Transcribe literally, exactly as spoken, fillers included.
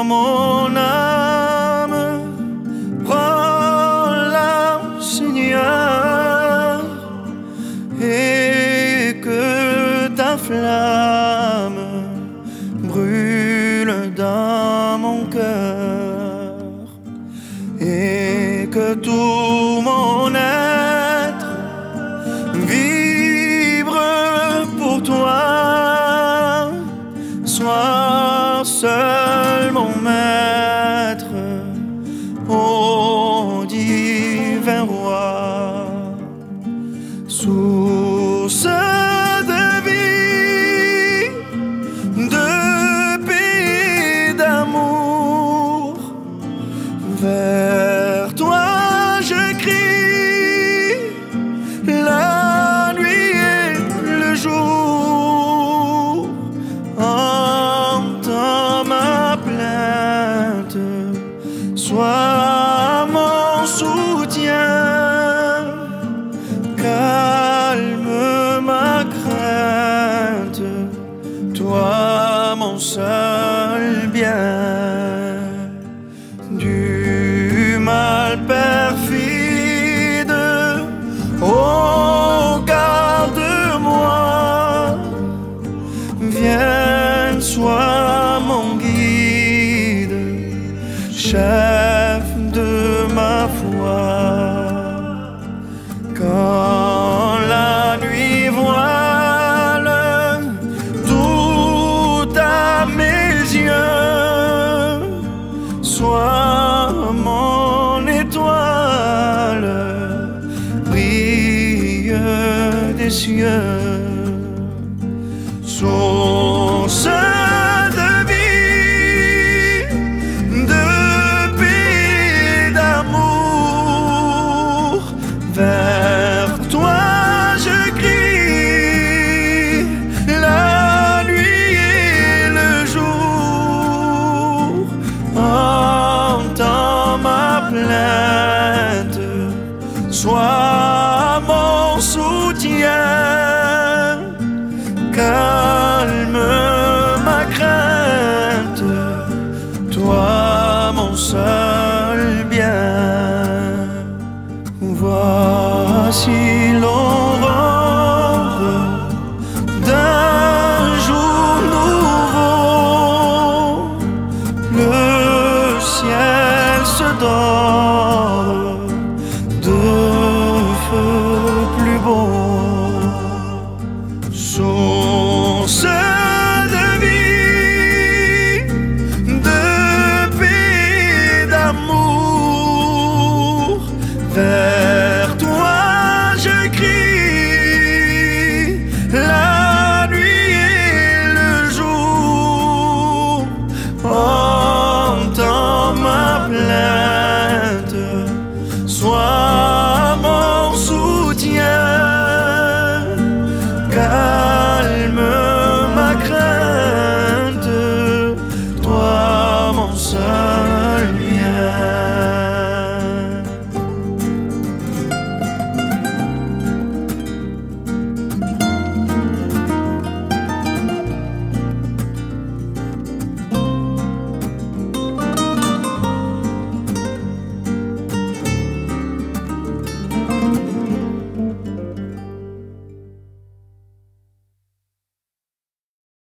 mon âme, prends-la, Seigneur, et que ta flamme brûle dans mon cœur, et que tout mon être vibre pour toi. Sois seul mon maître, ô divin roi, source de vie, de paix et d'amour. Vers toi je crie la nuit et le jour. Entends ma plainte, sois mon soutien, calme ma crainte, toi mon seul bien. Du mal perfide, oh garde-moi, viens, sois mon guide, chef de ma foi. Quand la nuit voile tout à mes yeux, sois mon étoile, brille des cieux. Source de vie, de paix et d'amour, vers toi je crie la nuit et le jour. Entends ma plainte, sois mon soutien, calme ma crainte, toi mon seul bien. Voici l'aurore d'un jour nouveau, le ciel se dort